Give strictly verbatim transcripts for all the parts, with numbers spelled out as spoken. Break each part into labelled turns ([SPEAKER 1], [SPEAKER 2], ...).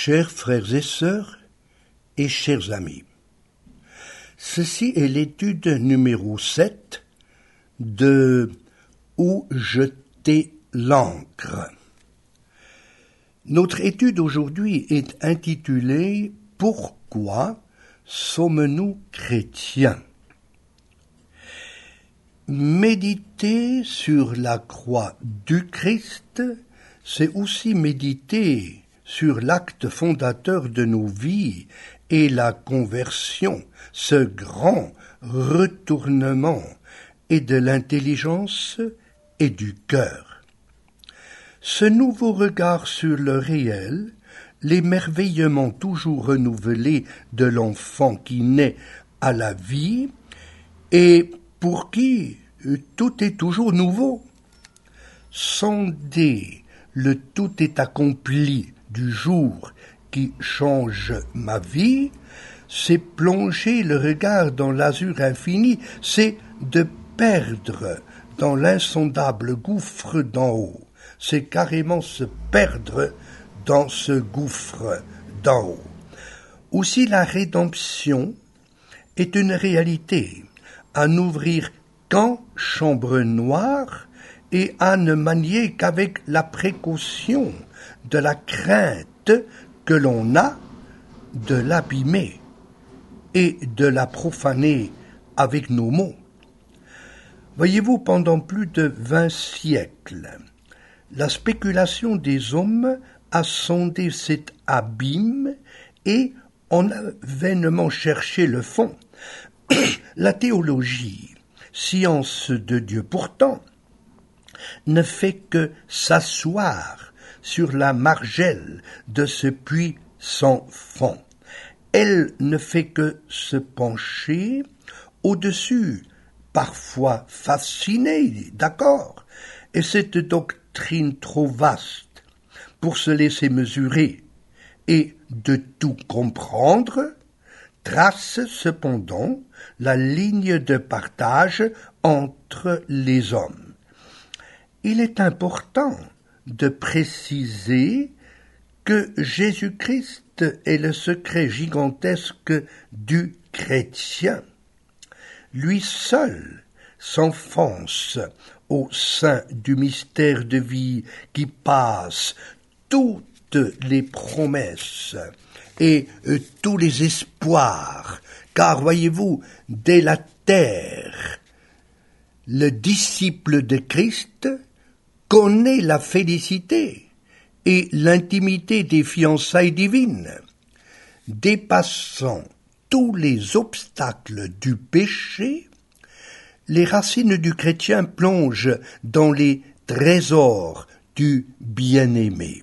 [SPEAKER 1] Chers frères et sœurs et chers amis, ceci est l'étude numéro sept de « Où jeter l'ancre ». Notre étude aujourd'hui est intitulée « Pourquoi sommes-nous chrétiens ?» Méditer sur la croix du Christ, c'est aussi méditer sur l'acte fondateur de nos vies et la conversion, ce grand retournement et de l'intelligence et du cœur. Ce nouveau regard sur le réel, l'émerveillement toujours renouvelé de l'enfant qui naît à la vie et pour qui tout est toujours nouveau. Sonder le tout est accompli du jour qui change ma vie, c'est plonger le regard dans l'azur infini, c'est de perdre dans l'insondable gouffre d'en haut. C'est carrément se perdre dans ce gouffre d'en haut. Aussi la rédemption est une réalité, à n'ouvrir qu'en chambre noire et à ne manier qu'avec la précaution de la crainte que l'on a de l'abîmer et de la profaner avec nos mots. Voyez-vous, pendant plus de vingt siècles, la spéculation des hommes a sondé cet abîme et on a vainement cherché le fond. La théologie, science de Dieu pourtant, ne fait que s'asseoir sur la margelle de ce puits sans fond. Elle ne fait que se pencher au-dessus, parfois fascinée, d'accord, et cette doctrine trop vaste pour se laisser mesurer et de tout comprendre, trace cependant la ligne de partage entre les hommes. Il est important de préciser que Jésus-Christ est le secret gigantesque du chrétien. Lui seul s'enfonce au sein du mystère de vie qui passe toutes les promesses et euh, tous les espoirs, car voyez-vous, dès la terre, le disciple de Christ connaît la félicité et l'intimité des fiançailles divines, dépassant tous les obstacles du péché. Les racines du chrétien plongent dans les trésors du bien-aimé.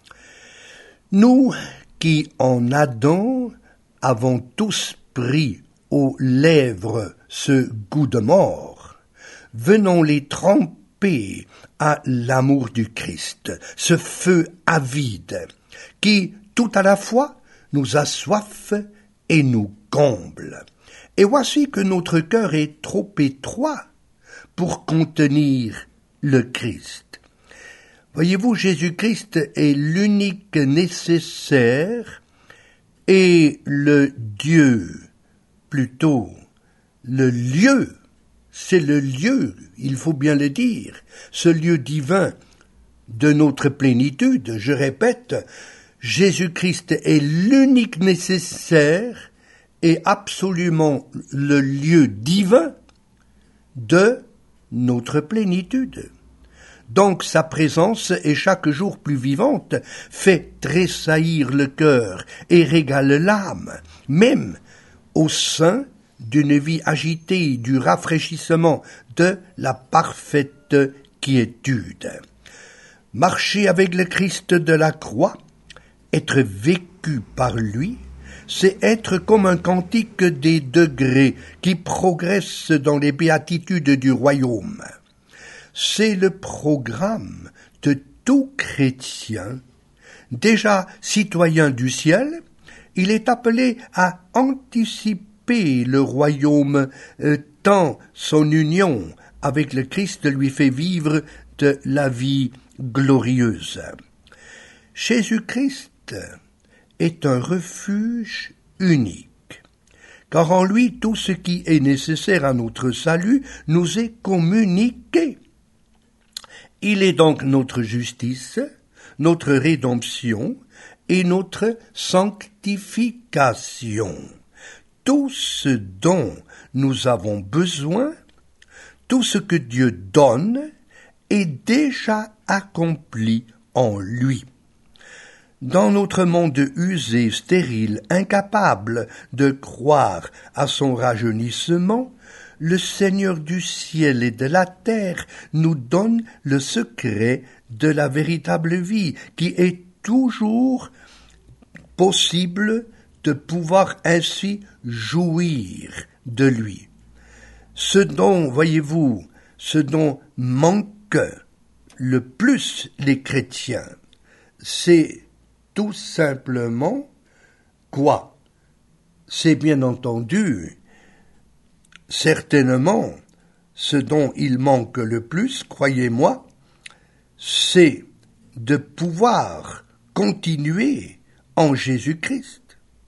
[SPEAKER 1] Nous qui, en Adam, avons tous pris aux lèvres ce goût de mort, venons les tremper à l'amour du Christ, ce feu avide, qui, tout à la fois, nous assoiffe et nous comble. Et voici que notre cœur est trop étroit pour contenir le Christ. Voyez-vous, Jésus-Christ est l'unique nécessaire et le Dieu, plutôt le lieu, c'est le lieu, il faut bien le dire, ce lieu divin de notre plénitude. Je répète, Jésus-Christ est l'unique nécessaire et absolument le lieu divin de notre plénitude. Donc sa présence est chaque jour plus vivante, fait tressaillir le cœur et régale l'âme, même au sein d'une vie agitée, du rafraîchissement, de la parfaite quiétude. Marcher avec le Christ de la croix, être vécu par lui, c'est être comme un cantique des degrés qui progresse dans les béatitudes du royaume. C'est le programme de tout chrétien. Déjà citoyen du ciel, il est appelé à anticiper le royaume, euh, tant son union avec le Christ lui fait vivre de la vie glorieuse. Jésus-Christ est un refuge unique, car en lui tout ce qui est nécessaire à notre salut nous est communiqué. Il est donc notre justice, notre rédemption et notre sanctification. Tout ce dont nous avons besoin, tout ce que Dieu donne, est déjà accompli en lui. Dans notre monde usé, stérile, incapable de croire à son rajeunissement, le Seigneur du ciel et de la terre nous donne le secret de la véritable vie, qui est toujours possible de pouvoir ainsi jouir de lui. Ce dont, voyez-vous, ce dont manquent le plus les chrétiens, c'est tout simplement quoi? C'est bien entendu, certainement, ce dont il manque le plus, croyez-moi, c'est de pouvoir continuer en Jésus-Christ.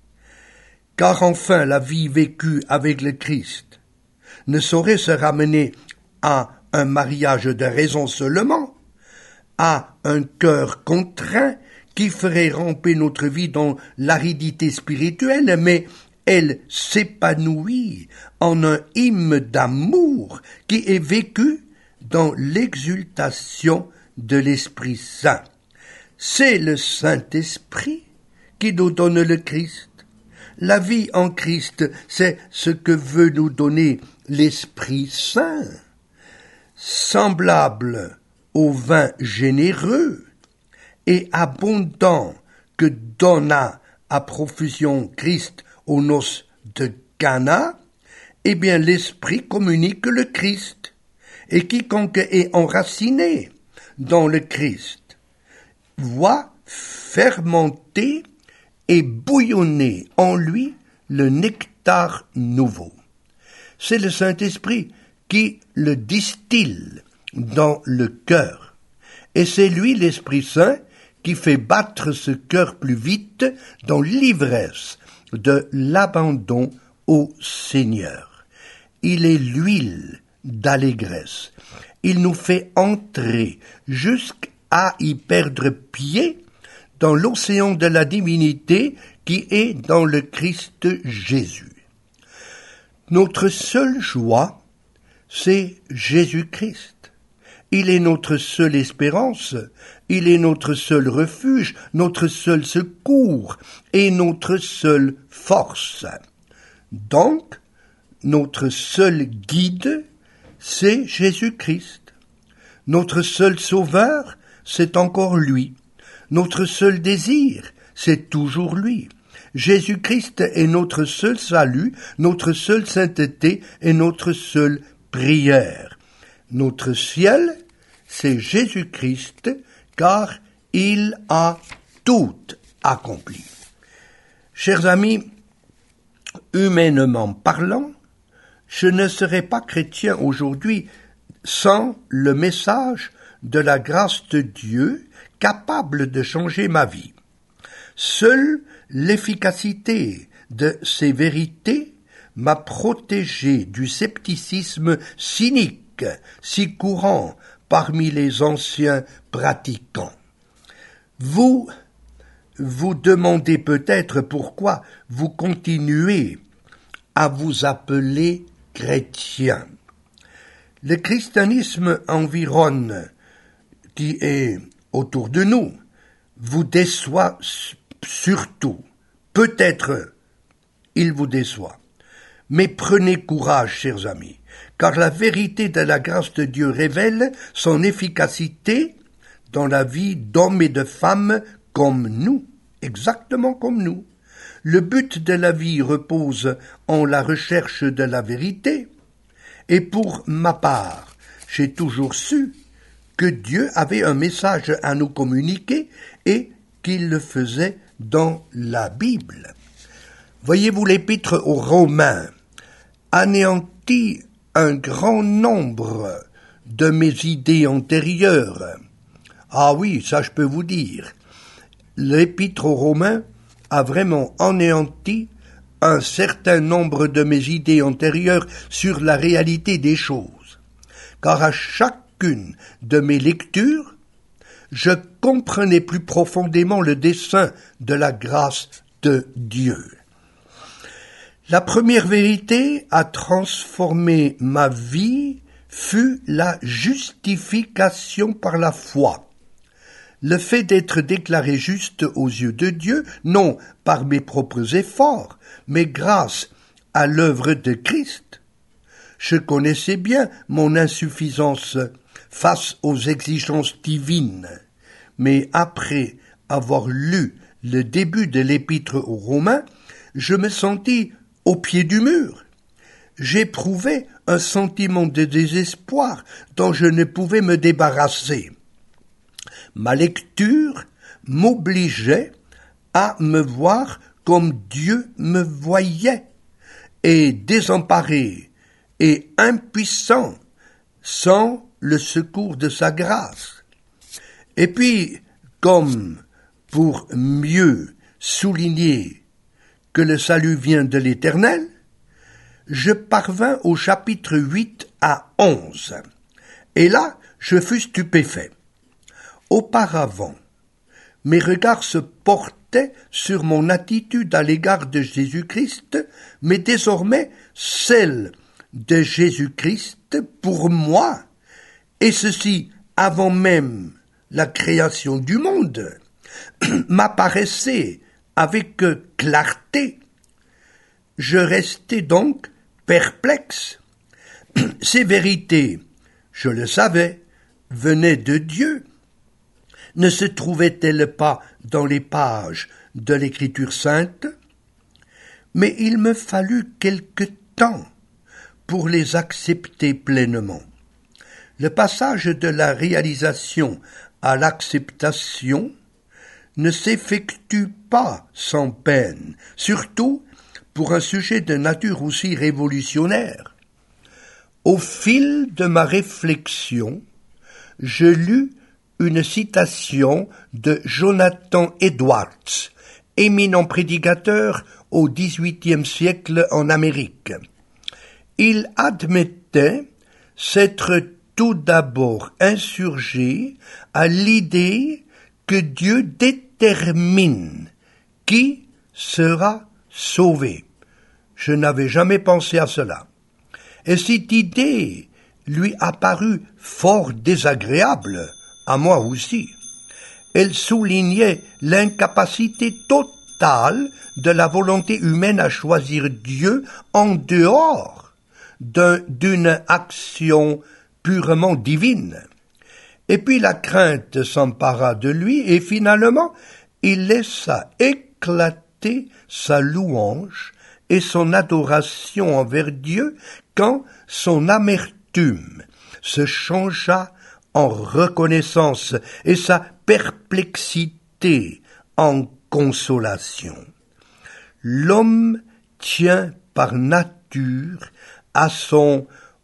[SPEAKER 1] Car enfin la vie vécue avec le Christ ne saurait se ramener à un mariage de raison seulement, à un cœur contraint qui ferait ramper notre vie dans l'aridité spirituelle, mais elle s'épanouit en un hymne d'amour qui est vécu dans l'exultation de l'Esprit Saint. C'est le Saint-Esprit qui nous donne le Christ. La vie en Christ, c'est ce que veut nous donner l'Esprit Saint. Semblable au vin généreux et abondant que donna à profusion Christ aux noces de Cana, eh bien l'Esprit communique le Christ, et quiconque est enraciné dans le Christ voit fermenter et bouillonner en lui le nectar nouveau. C'est le Saint-Esprit qui le distille dans le cœur, et c'est lui, l'Esprit Saint, qui fait battre ce cœur plus vite dans l'ivresse de l'abandon au Seigneur. Il est l'huile d'allégresse. Il nous fait entrer jusqu'à y perdre pied dans l'océan de la divinité qui est dans le Christ Jésus. Notre seule joie, c'est Jésus-Christ. Il est notre seule espérance, il est notre seul refuge, notre seul secours et notre seule force. Donc, notre seul guide, c'est Jésus-Christ. Notre seul sauveur, c'est encore lui. Notre seul désir, c'est toujours lui. Jésus-Christ est notre seul salut, notre seule sainteté et notre seule prière. Notre ciel, c'est Jésus-Christ, car il a tout accompli. Chers amis, humainement parlant, je ne serais pas chrétien aujourd'hui sans le message de la grâce de Dieu capable de changer ma vie. Seule l'efficacité de ces vérités m'a protégé du scepticisme cynique si courant parmi les anciens pratiquants. Vous vous demandez peut-être pourquoi vous continuez à vous appeler chrétien. Le christianisme environne, qui est autour de nous, vous déçoit surtout. Peut-être il vous déçoit. Mais prenez courage, chers amis, car la vérité de la grâce de Dieu révèle son efficacité dans la vie d'hommes et de femmes comme nous, exactement comme nous. Le but de la vie repose en la recherche de la vérité, et pour ma part, j'ai toujours su que Dieu avait un message à nous communiquer et qu'il le faisait dans la Bible. Voyez-vous, l'épître aux Romains anéantit un grand nombre de mes idées antérieures. Ah oui, ça je peux vous dire. L'épître aux Romains a vraiment anéanti un certain nombre de mes idées antérieures sur la réalité des choses, car à chacune de mes lectures, je comprenais plus profondément le dessein de la grâce de Dieu. La première vérité à transformer ma vie fut la justification par la foi. Le fait d'être déclaré juste aux yeux de Dieu, non par mes propres efforts, mais grâce à l'œuvre de Christ. Je connaissais bien mon insuffisance face aux exigences divines, mais après avoir lu le début de l'épître aux Romains, je me sentis au pied du mur. J'éprouvais un sentiment de désespoir dont je ne pouvais me débarrasser. Ma lecture m'obligeait à me voir comme Dieu me voyait, et désemparé et impuissant sans le secours de sa grâce. Et puis, comme pour mieux souligner que le salut vient de l'Éternel, je parvins au chapitre huit à onze, et là, je fus stupéfait. Auparavant, mes regards se portaient sur mon attitude à l'égard de Jésus-Christ, mais désormais celle de Jésus-Christ pour moi, et ceci avant même la création du monde, m'apparaissait avec clarté. Je restais donc perplexe. Ces vérités, je le savais, venaient de Dieu. Ne se trouvaient-elles pas dans les pages de l'Écriture sainte? Mais il me fallut quelque temps pour les accepter pleinement. Le passage de la réalisation à l'acceptation ne s'effectue pas sans peine, surtout pour un sujet de nature aussi révolutionnaire. Au fil de ma réflexion, je lus une citation de Jonathan Edwards, éminent prédicateur au dix-huitième siècle en Amérique. Il admettait s'être tout d'abord insurgé à l'idée que Dieu détermine qui sera sauvé. Je n'avais jamais pensé à cela. Et cette idée lui apparut fort désagréable, à moi aussi. Elle soulignait l'incapacité totale de la volonté humaine à choisir Dieu en dehors d'un, d'une action purement divine. Et puis la crainte s'empara de lui et finalement il laissa éclater sa louange et son adoration envers Dieu quand son amertume se changea en reconnaissance et sa perplexité en consolation. L'homme tient par nature à son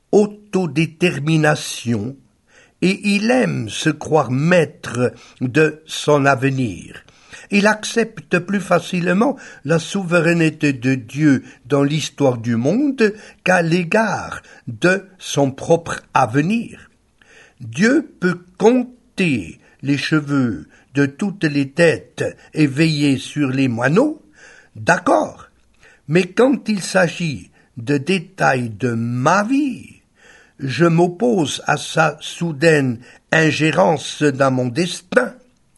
[SPEAKER 1] autodétermination et il aime se croire maître de son avenir. Il accepte plus facilement la souveraineté de Dieu dans l'histoire du monde qu'à l'égard de son propre avenir. Dieu peut compter les cheveux de toutes les têtes et veiller sur les moineaux, d'accord, mais quand il s'agit de détails de ma vie, je m'oppose à sa soudaine ingérence dans mon destin.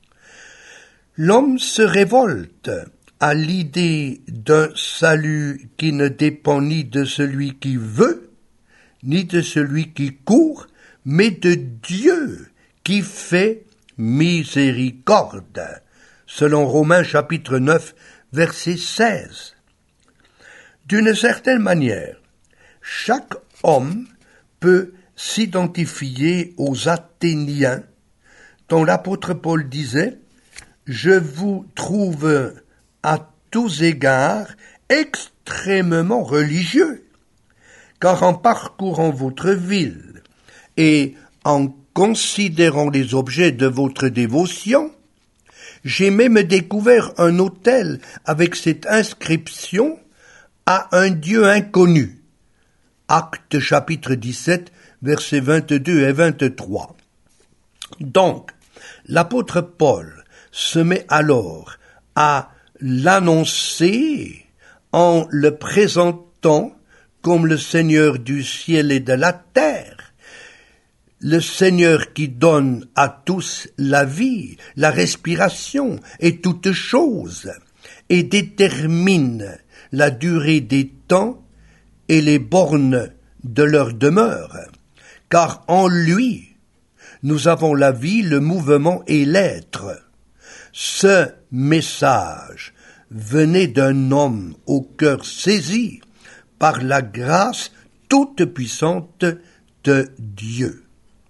[SPEAKER 1] L'homme se révolte à l'idée d'un salut qui ne dépend ni de celui qui veut, ni de celui qui court, mais de Dieu qui fait miséricorde, selon Romains chapitre neuf, verset seize. D'une certaine manière, chaque homme peut s'identifier aux Athéniens, dont l'apôtre Paul disait « Je vous trouve à tous égards extrêmement religieux, car en parcourant votre ville et en considérant les objets de votre dévotion, J'ai même découvert un autel avec cette inscription « à un Dieu inconnu ». Actes chapitre dix-sept, versets vingt-deux et vingt-trois. Donc, l'apôtre Paul se met alors à l'annoncer en le présentant comme le Seigneur du ciel et de la terre, le Seigneur qui donne à tous la vie, la respiration et toutes choses, et détermine la durée des temps et les bornes de leur demeure, car en lui, nous avons la vie, le mouvement et l'être. Ce message venait d'un homme au cœur saisi par la grâce toute puissante de Dieu.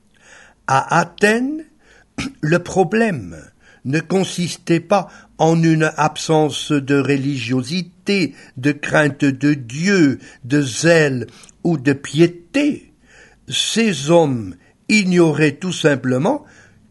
[SPEAKER 1] À Athènes, le problème ne consistait pas en une absence de religiosité, de crainte de Dieu, de zèle ou de piété. Ces hommes ignoraient tout simplement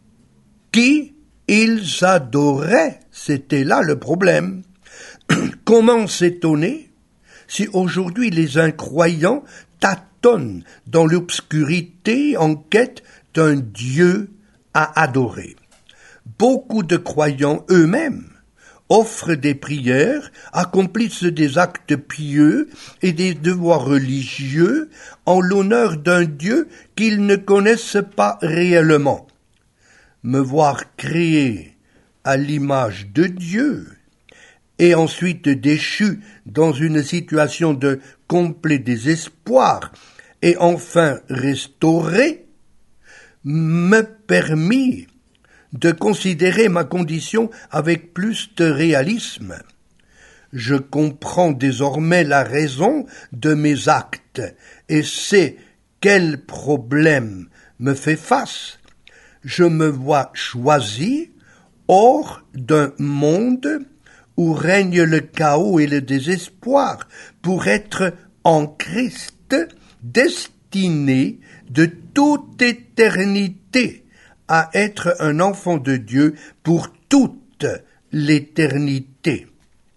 [SPEAKER 1] qui ils adoraient. C'était là le problème. Comment s'étonner si aujourd'hui les incroyants tâtonnent dans l'obscurité en quête d'un Dieu à adorer? Beaucoup de croyants eux-mêmes offrent des prières, accomplissent des actes pieux et des devoirs religieux en l'honneur d'un Dieu qu'ils ne connaissent pas réellement. Me voir créé à l'image de Dieu et ensuite déchu dans une situation de complet désespoir et enfin restauré, me permit de considérer ma condition avec plus de réalisme. Je comprends désormais la raison de mes actes et sais quel problème me fait face. Je me vois choisi hors d'un monde où règne le chaos et le désespoir pour être en Christ, destiné de toute éternité à être un enfant de Dieu pour toute l'éternité.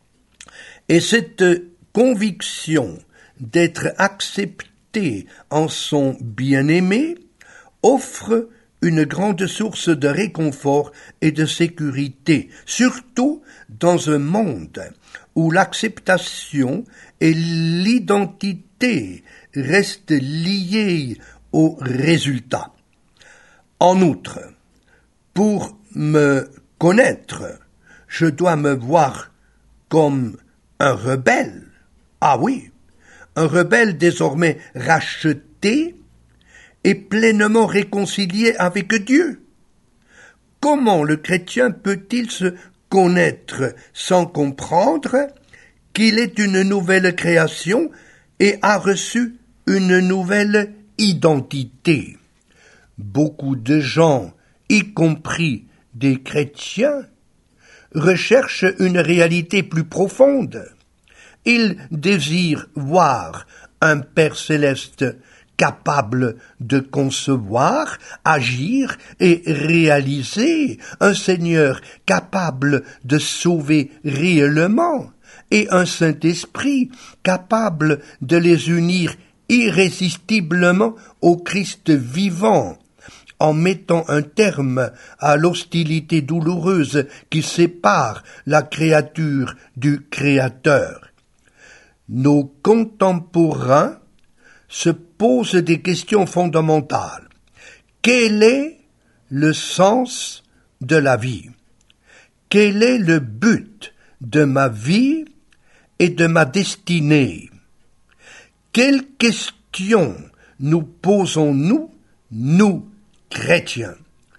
[SPEAKER 1] Et cette conviction d'être accepté en son bien-aimé offre une grande source de réconfort et de sécurité, surtout dans un monde où l'acceptation et l'identité restent liées au résultat. En outre, pour me connaître, je dois me voir comme un rebelle. Ah oui, un rebelle désormais racheté et pleinement réconcilié avec Dieu. Comment le chrétien peut-il se connaître sans comprendre qu'il est une nouvelle création et a reçu une nouvelle identité? Beaucoup de gens, y compris des chrétiens, recherchent une réalité plus profonde. Ils désirent voir un Père céleste capable de concevoir, agir et réaliser, un Seigneur capable de sauver réellement, et un Saint-Esprit capable de les unir irrésistiblement au Christ vivant, en mettant un terme à l'hostilité douloureuse qui sépare la créature du Créateur. Nos contemporains se posent des questions fondamentales. Quel est le sens de la vie? Quel est le but de ma vie et de ma destinée? Quelles questions nous posons-nous, nous, chrétiens?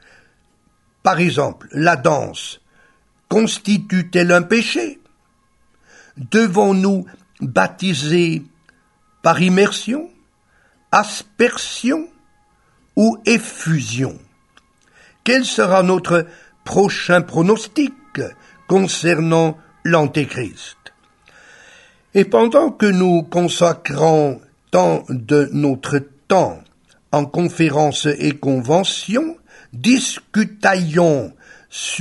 [SPEAKER 1] Par exemple, la danse constitue-t-elle un péché? Devons-nous baptiser par immersion, aspersion ou effusion? Quel sera notre prochain pronostic concernant l'Antéchrist? Et pendant que nous consacrons tant de notre temps en conférences et conventions, discutaillons sur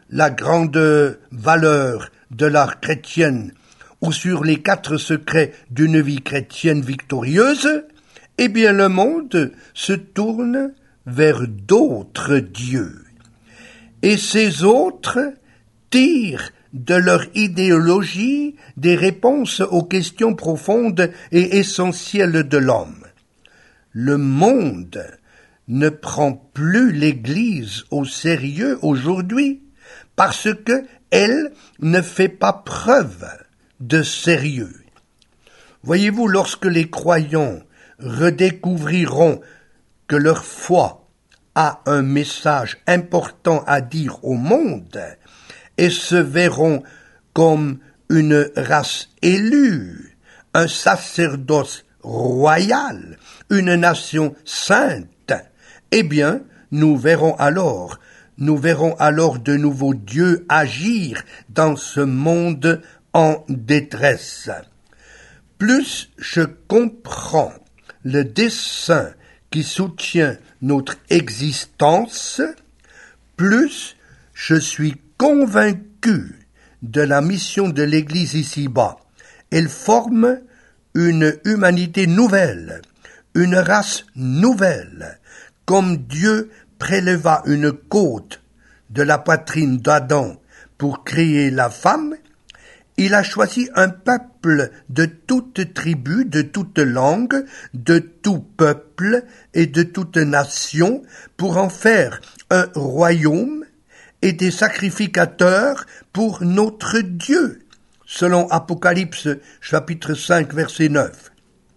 [SPEAKER 1] la grande valeur de l'art chrétienne ou sur les quatre secrets d'une vie chrétienne victorieuse, eh bien le monde se tourne vers d'autres dieux. Et ces autres tirent de leur idéologie des réponses aux questions profondes et essentielles de l'homme. Le monde ne prend plus l'Église au sérieux aujourd'hui parce que elle ne fait pas preuve de sérieux. Voyez-vous, lorsque les croyants redécouvriront que leur foi a un message important à dire au monde et se verront comme une race élue, un sacerdoce royal, une nation sainte, eh bien, nous verrons alors, nous verrons alors de nouveau Dieu agir dans ce monde en détresse. Plus je comprends le dessein qui soutient notre existence, plus je suis convaincu de la mission de l'Église ici-bas. Elle forme une humanité nouvelle, une race nouvelle, comme Dieu préleva une côte de la poitrine d'Adam pour créer la femme. Il a choisi un peuple de toute tribu, de toute langue, de tout peuple et de toute nation pour en faire un royaume et des sacrificateurs pour notre Dieu, selon Apocalypse chapitre cinq verset neuf.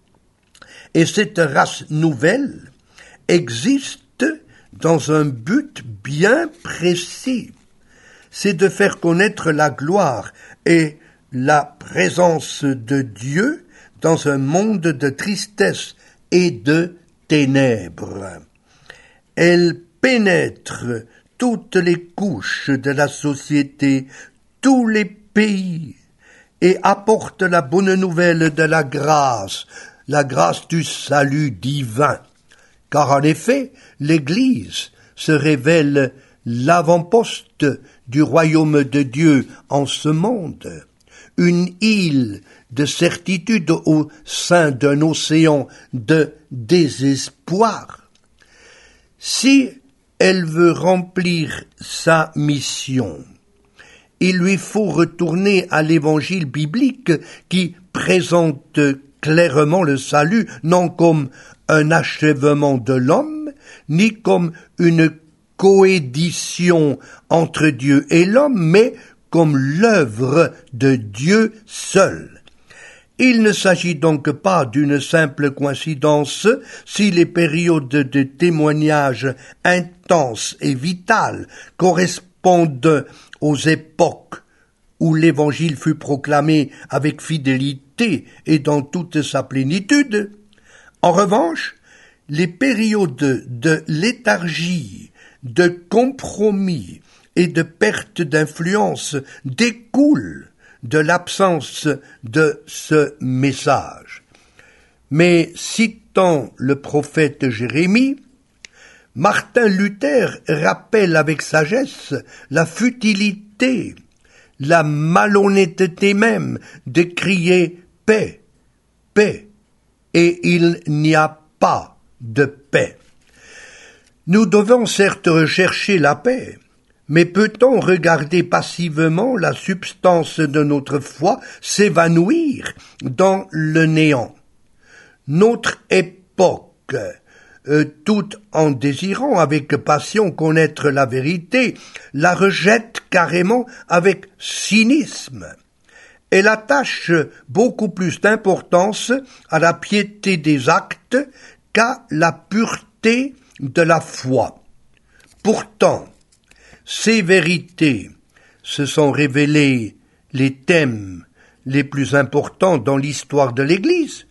[SPEAKER 1] Et cette race nouvelle existe dans un but bien précis, c'est de faire connaître la gloire et la présence de Dieu dans un monde de tristesse et de ténèbres. Elle pénètre toutes les couches de la société, tous les pays, et apporte la bonne nouvelle de la grâce, la grâce du salut divin. Car en effet, l'Église se révèle l'avant-poste du royaume de Dieu en ce monde, une île de certitude au sein d'un océan de désespoir. Si elle veut remplir sa mission, il lui faut retourner à l'évangile biblique qui présente clairement le salut, non comme un achèvement de l'homme, ni comme une coédition entre Dieu et l'homme, mais comme l'œuvre de Dieu seul. Il ne s'agit donc pas d'une simple coïncidence si les périodes de témoignage intenses et vitales correspondent aux époques où l'Évangile fut proclamé avec fidélité et dans toute sa plénitude. En revanche, les périodes de léthargie, de compromis et de perte d'influence découlent de l'absence de ce message. Mais citant le prophète Jérémie, Martin Luther rappelle avec sagesse la futilité, la malhonnêteté même de crier « paix, paix », et il n'y a pas de paix. Nous devons certes rechercher la paix, mais peut-on regarder passivement la substance de notre foi s'évanouir dans le néant? Notre époque, euh, tout en désirant avec passion connaître la vérité, la rejette carrément avec cynisme. Elle attache beaucoup plus d'importance à la piété des actes qu'à la pureté de la foi. Pourtant, ces vérités se sont révélées les thèmes les plus importants dans l'histoire de l'Église.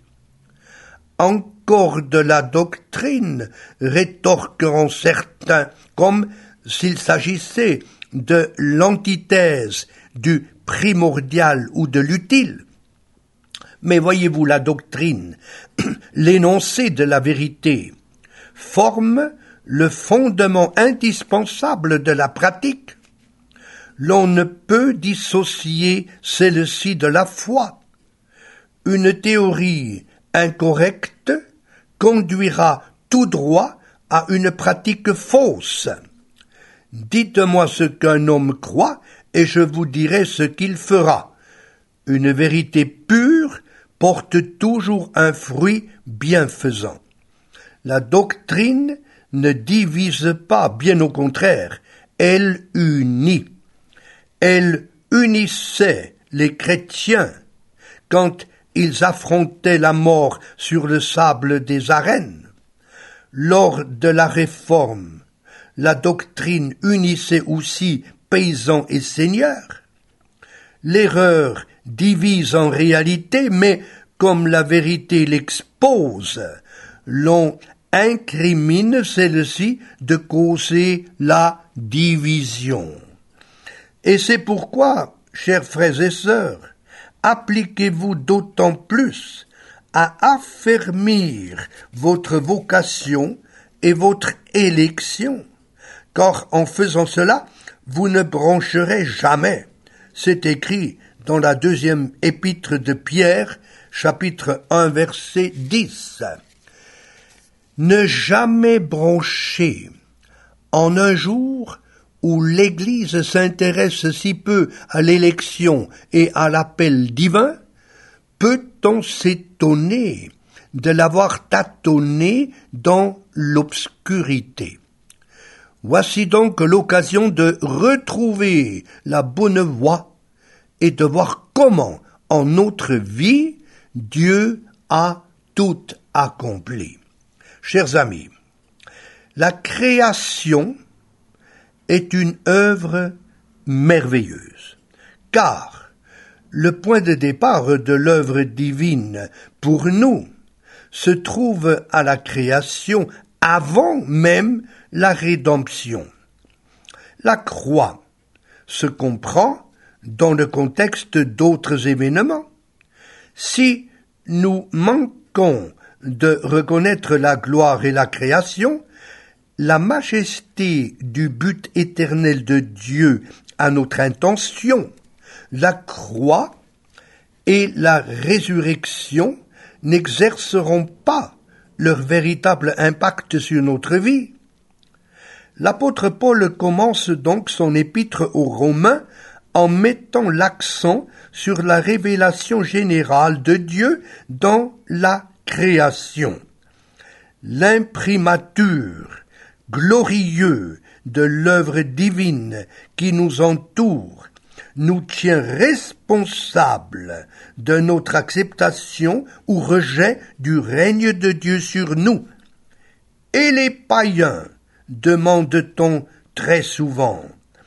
[SPEAKER 1] Encore de la doctrine, rétorqueront certains, comme s'il s'agissait de l'antithèse du primordial ou de l'utile. Mais voyez-vous, la doctrine, l'énoncé de la vérité, forme le fondement indispensable de la pratique. l'on ne peut dissocier celle-ci de la foi. Une théorie incorrecte conduira tout droit à une pratique fausse. Dites-moi ce qu'un homme croit, et je vous dirai ce qu'il fera. Une vérité pure porte toujours un fruit bienfaisant. La doctrine ne divise pas, bien au contraire, elle unit. Elle unissait les chrétiens quand ils affrontaient la mort sur le sable des arènes. Lors de la Réforme, la doctrine unissait aussi paysans et seigneurs. L'erreur divise en réalité, mais comme la vérité l'expose, l'on incrimine celle-ci de causer la division. Et c'est pourquoi, chers frères et sœurs, appliquez-vous d'autant plus à affermir votre vocation et votre élection, car en faisant cela, vous ne broncherez jamais. C'est écrit dans la deuxième épître de Pierre, chapitre un, verset dix. Ne jamais broncher en un jour où l'Église s'intéresse si peu à l'élection et à l'appel divin, peut-on s'étonner de l'avoir tâtonné dans l'obscurité. Voici donc l'occasion de retrouver la bonne voie et de voir comment, en notre vie, Dieu a tout accompli. Chers amis, la création est une œuvre merveilleuse, car le point de départ de l'œuvre divine pour nous se trouve à la création avant même la rédemption. La croix se comprend dans le contexte d'autres événements. Si nous manquons de reconnaître la gloire et la création, la majesté du but éternel de Dieu à notre intention, la croix et la résurrection n'exerceront pas leur véritable impact sur notre vie. L'apôtre Paul commence donc son épître aux Romains en mettant l'accent sur la révélation générale de Dieu dans la création. L'imprimature glorieux de l'œuvre divine qui nous entoure nous tient responsables de notre acceptation ou rejet du règne de Dieu sur nous. Et les païens, demande-t-on très souvent,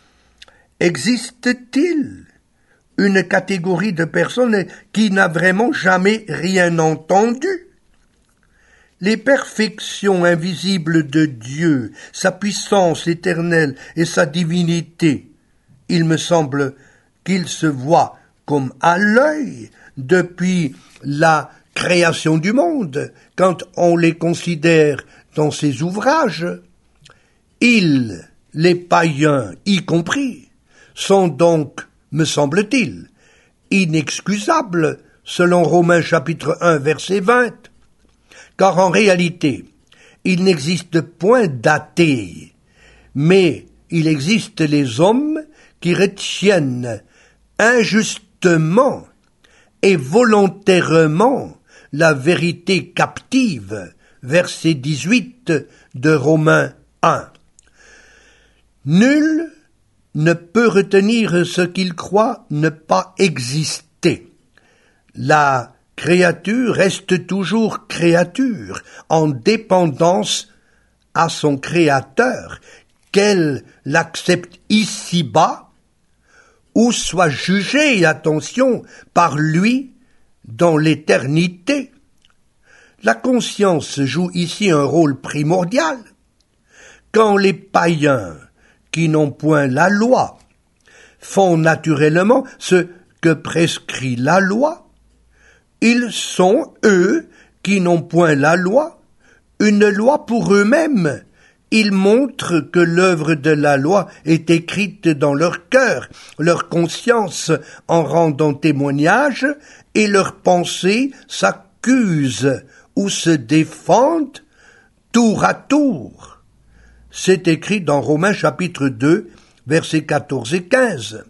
[SPEAKER 1] existe-t-il une catégorie de personnes qui n'a vraiment jamais rien entendu? Les perfections invisibles de Dieu, sa puissance éternelle et sa divinité, il me semble qu'ils se voient comme à l'œil depuis la création du monde, quand on les considère dans ses ouvrages. Ils, les païens y compris, sont donc, me semble-t-il, inexcusables, selon Romains chapitre un, verset vingt. Car en réalité, il n'existe point d'athées, mais il existe les hommes qui retiennent injustement et volontairement la vérité captive, verset dix-huit de Romains un. Nul ne peut retenir ce qu'il croit ne pas exister. La créature reste toujours créature, en dépendance à son Créateur, qu'elle l'accepte ici-bas, ou soit jugée, attention, par lui dans l'éternité. La conscience joue ici un rôle primordial. Quand les païens, qui n'ont point la loi, font naturellement ce que prescrit la loi, ils sont, eux, qui n'ont point la loi, une loi pour eux-mêmes, Il montre que l'œuvre de la loi est écrite dans leur cœur, leur conscience en rendant témoignage, et leurs pensées s'accusent ou se défendent tour à tour. C'est écrit dans Romains chapitre deux, versets quatorze et quinze.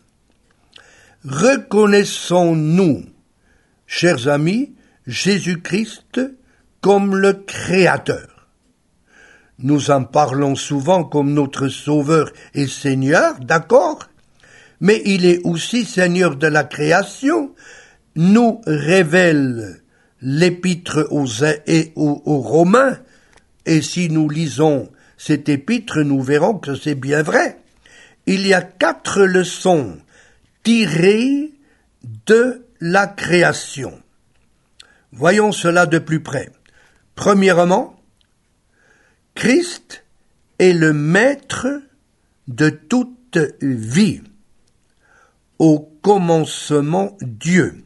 [SPEAKER 1] Reconnaissons-nous, chers amis, Jésus-Christ comme le Créateur. Nous en parlons souvent comme notre Sauveur et Seigneur, d'accord? Mais il est aussi Seigneur de la création, nous révèle l'épître aux, et aux, aux Romains, et si nous lisons cette épître, nous verrons que c'est bien vrai. Il y a quatre leçons tirées de la création. Voyons cela de plus près. Premièrement, Christ est le maître de toute vie. Au commencement, Dieu.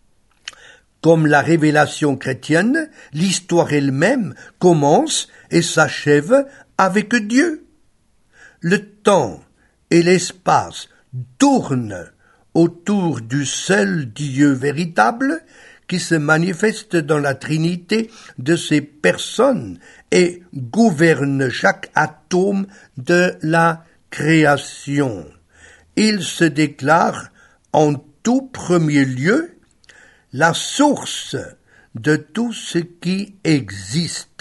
[SPEAKER 1] Comme la révélation chrétienne, l'histoire elle-même commence et s'achève avec Dieu. Le temps et l'espace tournent autour du seul Dieu véritable qui se manifeste dans la Trinité de ses personnes et gouverne chaque atome de la création. Il se déclare en tout premier lieu la source de tout ce qui existe.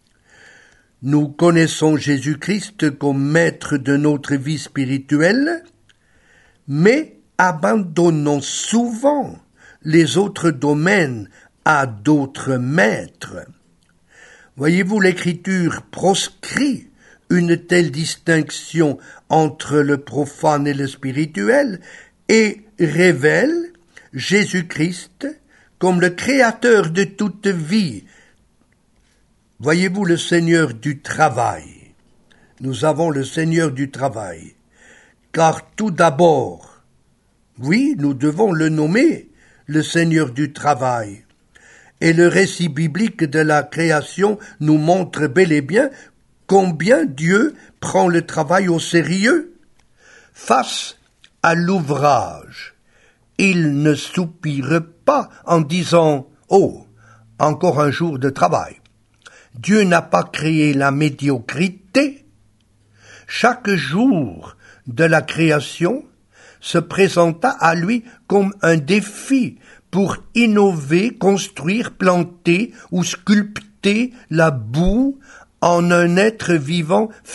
[SPEAKER 1] Nous connaissons Jésus-Christ comme maître de notre vie spirituelle, mais abandonnons souvent les autres domaines à d'autres maîtres. Voyez-vous, l'Écriture proscrit une telle distinction entre le profane et le spirituel et révèle Jésus-Christ comme le créateur de toute vie. Voyez-vous, le Seigneur du travail. Nous avons le Seigneur du travail. Car tout d'abord, oui, nous devons le nommer le Seigneur du travail. Et le récit biblique de la création nous montre bel et bien combien Dieu prend le travail au sérieux. Face à l'ouvrage, il ne soupire pas en disant « Oh, encore un jour de travail ». Dieu n'a pas créé la médiocrité. Chaque jour de la création se présenta à lui comme un défi pour innover, construire, planter ou sculpter la boue en un être vivant